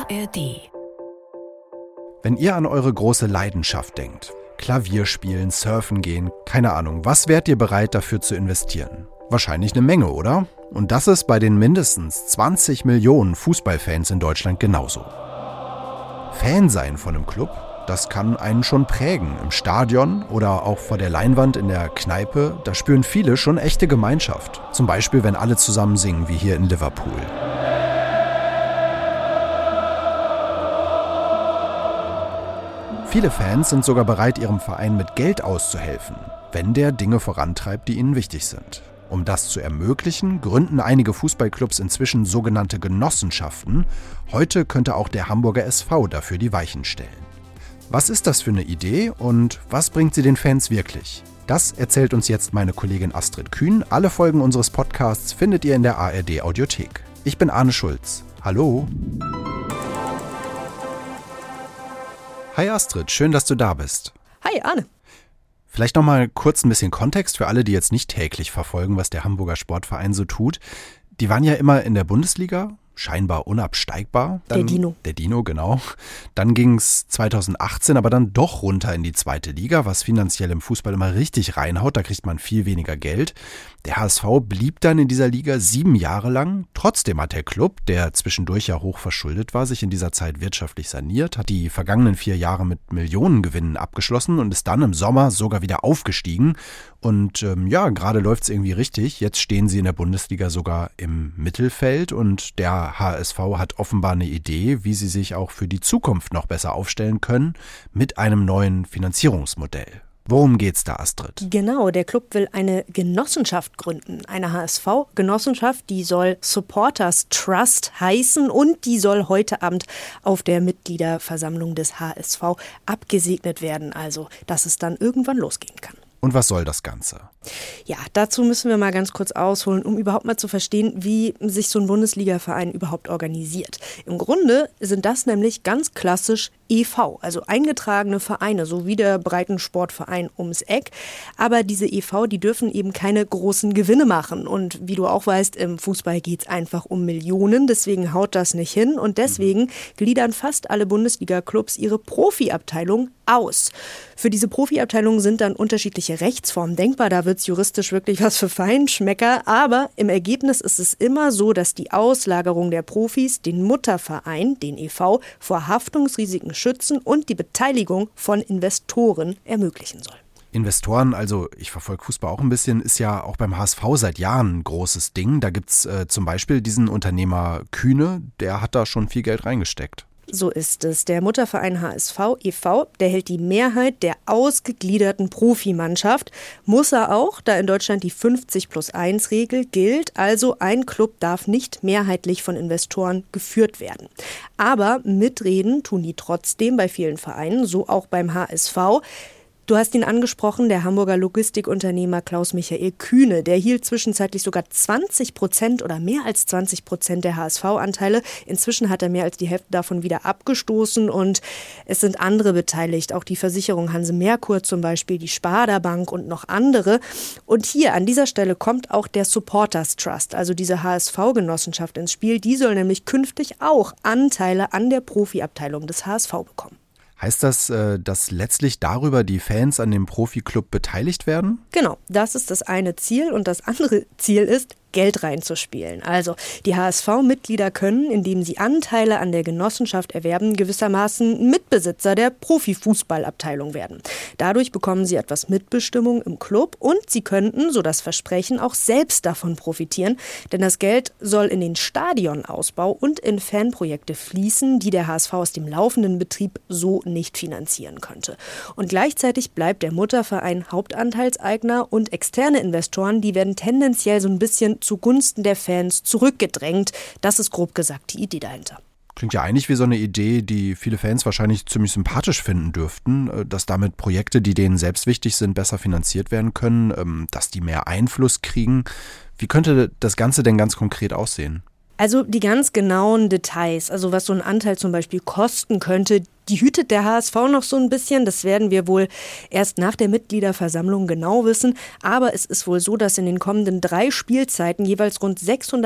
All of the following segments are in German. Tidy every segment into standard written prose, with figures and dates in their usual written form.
ARD. Wenn ihr an eure große Leidenschaft denkt, Klavier spielen, surfen gehen, keine Ahnung, was wärt ihr bereit dafür zu investieren? Wahrscheinlich eine Menge, oder? Und das ist bei den mindestens 20 Millionen Fußballfans in Deutschland genauso. Fan sein von einem Club, das kann einen schon prägen. Im Stadion oder auch vor der Leinwand in der Kneipe, da spüren viele schon echte Gemeinschaft. Zum Beispiel, wenn alle zusammen singen, wie hier in Liverpool. Viele Fans sind sogar bereit, ihrem Verein mit Geld auszuhelfen, wenn der Dinge vorantreibt, die ihnen wichtig sind. Um das zu ermöglichen, gründen einige Fußballclubs inzwischen sogenannte Genossenschaften. Heute könnte auch der Hamburger SV dafür die Weichen stellen. Was ist das für eine Idee und was bringt sie den Fans wirklich? Das erzählt uns jetzt meine Kollegin Astrid Kühn. Alle Folgen unseres Podcasts findet ihr in der ARD Audiothek. Ich bin Arne Schulz. Hallo. Hi Astrid, schön, dass du da bist. Hi Arne. Vielleicht noch mal kurz ein bisschen Kontext für alle, die jetzt nicht täglich verfolgen, was der Hamburger Sportverein so tut. Die waren ja immer in der Bundesliga, scheinbar unabsteigbar. Der Dino, genau. Dann ging es 2018 aber dann doch runter in die zweite Liga, was finanziell im Fußball immer richtig reinhaut. Da kriegt man viel weniger Geld. Der HSV blieb dann in dieser Liga 7 Jahre lang. Trotzdem hat der Club, der zwischendurch ja hoch verschuldet war, sich in dieser Zeit wirtschaftlich saniert, hat die vergangenen 4 Jahre mit Millionengewinnen abgeschlossen und ist dann im Sommer sogar wieder aufgestiegen. Und gerade läuft es irgendwie richtig. Jetzt stehen sie in der Bundesliga sogar im Mittelfeld und der HSV hat offenbar eine Idee, wie sie sich auch für die Zukunft noch besser aufstellen können mit einem neuen Finanzierungsmodell. Worum geht's da, Astrid? Genau, der Club will eine Genossenschaft gründen. Eine HSV-Genossenschaft, die soll Supporters Trust heißen und die soll heute Abend auf der Mitgliederversammlung des HSV abgesegnet werden. Also, dass es dann irgendwann losgehen kann. Und was soll das Ganze? Ja, dazu müssen wir mal ganz kurz ausholen, um überhaupt mal zu verstehen, wie sich so ein Bundesliga-Verein überhaupt organisiert. Im Grunde sind das nämlich ganz klassisch e.V., also eingetragene Vereine, so wie der Breitensportverein ums Eck. Aber diese e.V., die dürfen eben keine großen Gewinne machen. Und wie du auch weißt, im Fußball geht es einfach um Millionen, deswegen haut das nicht hin. Und deswegen gliedern fast alle Bundesliga-Clubs ihre Profiabteilung aus. Für diese Profiabteilung sind dann unterschiedliche Rechtsformen denkbar. Da wird es juristisch wirklich was für Feinschmecker. Aber im Ergebnis ist es immer so, dass die Auslagerung der Profis den Mutterverein, den e.V., vor Haftungsrisiken schützen und die Beteiligung von Investoren ermöglichen soll. Investoren, also ich verfolge Fußball auch ein bisschen, ist ja auch beim HSV seit Jahren ein großes Ding. Da gibt es zum Beispiel diesen Unternehmer Kühne, der hat da schon viel Geld reingesteckt. So ist es. Der Mutterverein HSV e.V., der hält die Mehrheit der ausgegliederten Profimannschaft. Muss er auch, da in Deutschland die 50+1-Regel gilt. Also ein Club darf nicht mehrheitlich von Investoren geführt werden. Aber mitreden tun die trotzdem bei vielen Vereinen, so auch beim HSV. Du hast ihn angesprochen, der Hamburger Logistikunternehmer Klaus-Michael Kühne. Der hielt zwischenzeitlich sogar 20% oder mehr als 20% der HSV-Anteile. Inzwischen hat er mehr als die Hälfte davon wieder abgestoßen und es sind andere beteiligt. Auch die Versicherung Hanse Merkur zum Beispiel, die Sparda Bank und noch andere. Und hier an dieser Stelle kommt auch der Supporters Trust, also diese HSV-Genossenschaft ins Spiel. Die soll nämlich künftig auch Anteile an der Profiabteilung des HSV bekommen. Heißt das, dass letztlich darüber die Fans an dem Profiklub beteiligt werden? Genau, das ist das eine Ziel und das andere Ziel ist, Geld reinzuspielen. Also die HSV-Mitglieder können, indem sie Anteile an der Genossenschaft erwerben, gewissermaßen Mitbesitzer der Profifußballabteilung werden. Dadurch bekommen sie etwas Mitbestimmung im Club und sie könnten, so das Versprechen, auch selbst davon profitieren, denn das Geld soll in den Stadionausbau und in Fanprojekte fließen, die der HSV aus dem laufenden Betrieb so nicht finanzieren könnte. Und gleichzeitig bleibt der Mutterverein Hauptanteilseigner und externe Investoren, die werden tendenziell so ein bisschen zugunsten der Fans zurückgedrängt. Das ist grob gesagt die Idee dahinter. Klingt ja eigentlich wie so eine Idee, die viele Fans wahrscheinlich ziemlich sympathisch finden dürften, dass damit Projekte, die denen selbst wichtig sind, besser finanziert werden können, dass die mehr Einfluss kriegen. Wie könnte das Ganze denn ganz konkret aussehen? Also die ganz genauen Details, also was so ein Anteil zum Beispiel kosten könnte, die hütet der HSV noch so ein bisschen. Das werden wir wohl erst nach der Mitgliederversammlung genau wissen. Aber es ist wohl so, dass in den kommenden 3 Spielzeiten jeweils rund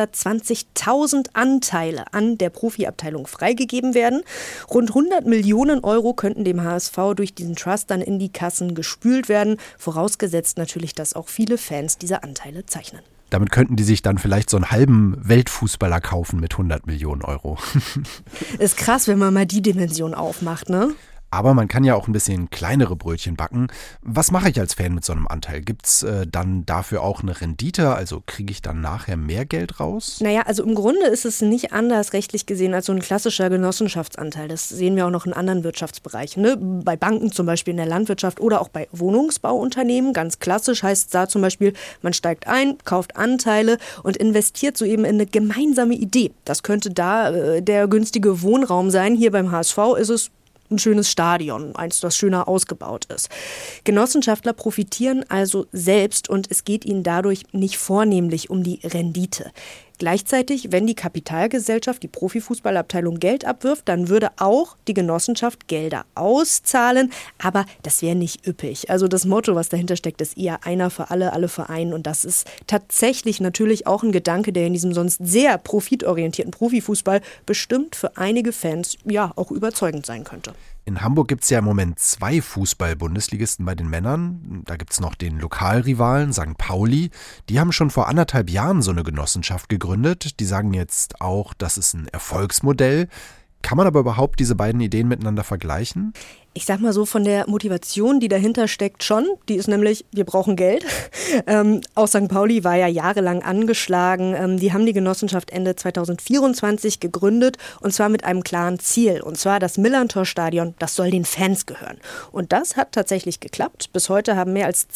620.000 Anteile an der Profiabteilung freigegeben werden. Rund 100 Millionen Euro könnten dem HSV durch diesen Trust dann in die Kassen gespült werden. Vorausgesetzt natürlich, dass auch viele Fans diese Anteile zeichnen. Damit könnten die sich dann vielleicht so einen halben Weltfußballer kaufen mit 100 Millionen Euro. Ist krass, wenn man mal die Dimension aufmacht, ne? Aber man kann ja auch ein bisschen kleinere Brötchen backen. Was mache ich als Fan mit so einem Anteil? Gibt's dann dafür auch eine Rendite? Also kriege ich dann nachher mehr Geld raus? Naja, also im Grunde ist es nicht anders rechtlich gesehen als so ein klassischer Genossenschaftsanteil. Das sehen wir auch noch in anderen Wirtschaftsbereichen, ne? Bei Banken zum Beispiel in der Landwirtschaft oder auch bei Wohnungsbauunternehmen. Ganz klassisch heißt da zum Beispiel, man steigt ein, kauft Anteile und investiert so eben in eine gemeinsame Idee. Das könnte da der günstige Wohnraum sein. Hier beim HSV ist es ein schönes Stadion, eins, das schöner ausgebaut ist. Genossenschaftler profitieren also selbst und es geht ihnen dadurch nicht vornehmlich um die Rendite. Gleichzeitig, wenn die Kapitalgesellschaft, die Profifußballabteilung Geld abwirft, dann würde auch die Genossenschaft Gelder auszahlen, aber das wäre nicht üppig. Also das Motto, was dahinter steckt, ist eher einer für alle, alle für einen und das ist tatsächlich natürlich auch ein Gedanke, der in diesem sonst sehr profitorientierten Profifußball bestimmt für einige Fans ja auch überzeugend sein könnte. In Hamburg gibt es ja im Moment 2 Fußball-Bundesligisten bei den Männern. Da gibt es noch den Lokalrivalen St. Pauli. Die haben schon vor 1,5 Jahren so eine Genossenschaft gegründet. Die sagen jetzt auch, das ist ein Erfolgsmodell. Kann man aber überhaupt diese beiden Ideen miteinander vergleichen? Ich sag mal so, von der Motivation, die dahinter steckt, schon. Die ist nämlich, wir brauchen Geld. Auch St. Pauli war ja jahrelang angeschlagen. Die haben die Genossenschaft Ende 2024 gegründet und zwar mit einem klaren Ziel. Und zwar das Millerntor-Stadion, das soll den Fans gehören. Und das hat tatsächlich geklappt. Bis heute haben mehr als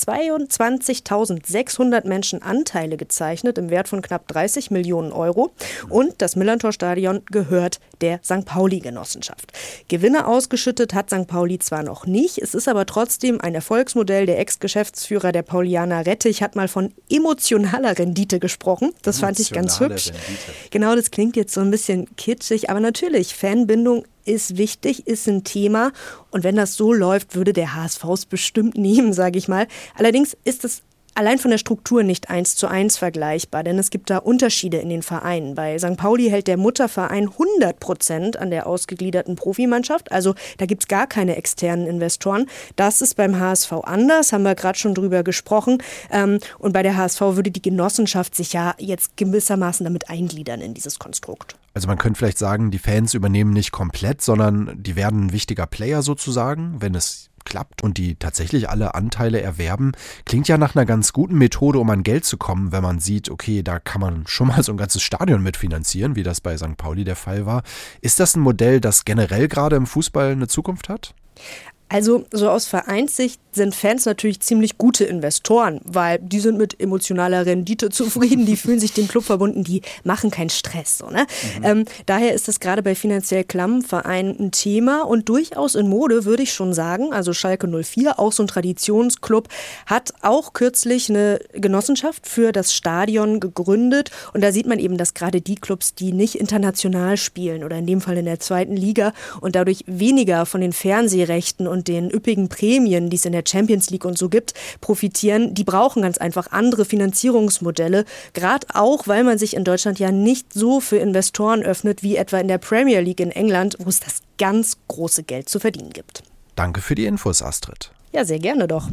22.600 Menschen Anteile gezeichnet im Wert von knapp 30 Millionen Euro. Und das Millerntor-Stadion gehört der St. Pauli-Genossenschaft. Gewinne ausgeschüttet hat St. Pauli zwar noch nicht, es ist aber trotzdem ein Erfolgsmodell. Der Ex-Geschäftsführer der Paulianer Rettich hat mal von emotionaler Rendite gesprochen. Das fand ich ganz hübsch. Rendite. Genau, das klingt jetzt so ein bisschen kitschig, aber natürlich, Fanbindung ist wichtig, ist ein Thema. Und wenn das so läuft, würde der HSV es bestimmt nehmen, sage ich mal. Allerdings ist es allein von der Struktur nicht 1:1 vergleichbar, denn es gibt da Unterschiede in den Vereinen. Bei St. Pauli hält der Mutterverein 100% an der ausgegliederten Profimannschaft, also da gibt es gar keine externen Investoren. Das ist beim HSV anders, haben wir gerade schon drüber gesprochen. Und bei der HSV würde die Genossenschaft sich ja jetzt gewissermaßen damit eingliedern in dieses Konstrukt. Also man könnte vielleicht sagen, die Fans übernehmen nicht komplett, sondern die werden ein wichtiger Player sozusagen, wenn es klappt und die tatsächlich alle Anteile erwerben. Klingt ja nach einer ganz guten Methode, um an Geld zu kommen, wenn man sieht, okay, da kann man schon mal so ein ganzes Stadion mitfinanzieren, wie das bei St. Pauli der Fall war. Ist das ein Modell, das generell gerade im Fußball eine Zukunft hat? Also so aus Vereinssicht sind Fans natürlich ziemlich gute Investoren, weil die sind mit emotionaler Rendite zufrieden, die fühlen sich dem Club verbunden, die machen keinen Stress. So, ne? Daher ist das gerade bei finanziell klammen Vereinen ein Thema und durchaus in Mode, würde ich schon sagen. Also Schalke 04, auch so ein Traditionsclub, hat auch kürzlich eine Genossenschaft für das Stadion gegründet und da sieht man eben, dass gerade die Clubs, die nicht international spielen oder in dem Fall in der 2. Liga und dadurch weniger von den Fernsehrechten und den üppigen Prämien, die es in der Champions League und so gibt, profitieren. Die brauchen ganz einfach andere Finanzierungsmodelle, gerade auch, weil man sich in Deutschland ja nicht so für Investoren öffnet, wie etwa in der Premier League in England, wo es das ganz große Geld zu verdienen gibt. Danke für die Infos, Astrid. Ja, sehr gerne doch.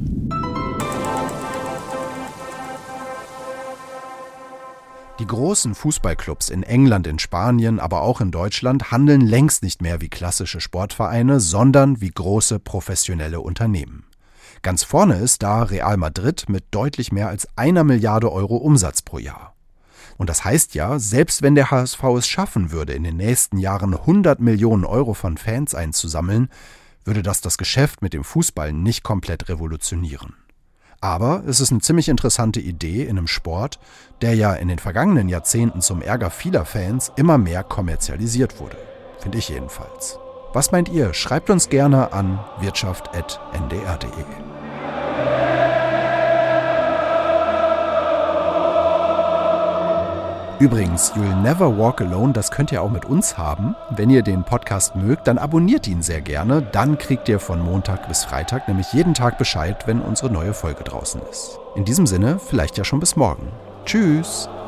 Die großen Fußballclubs in England, in Spanien, aber auch in Deutschland handeln längst nicht mehr wie klassische Sportvereine, sondern wie große professionelle Unternehmen. Ganz vorne ist da Real Madrid mit deutlich mehr als 1 Milliarde Euro Umsatz pro Jahr. Und das heißt ja, selbst wenn der HSV es schaffen würde, in den nächsten Jahren 100 Millionen Euro von Fans einzusammeln, würde das Geschäft mit dem Fußball nicht komplett revolutionieren. Aber es ist eine ziemlich interessante Idee in einem Sport, der ja in den vergangenen Jahrzehnten zum Ärger vieler Fans immer mehr kommerzialisiert wurde. Finde ich jedenfalls. Was meint ihr? Schreibt uns gerne an wirtschaft@ndr.de. Übrigens, You'll Never Walk Alone, das könnt ihr auch mit uns haben. Wenn ihr den Podcast mögt, dann abonniert ihn sehr gerne. Dann kriegt ihr von Montag bis Freitag nämlich jeden Tag Bescheid, wenn unsere neue Folge draußen ist. In diesem Sinne, vielleicht ja schon bis morgen. Tschüss!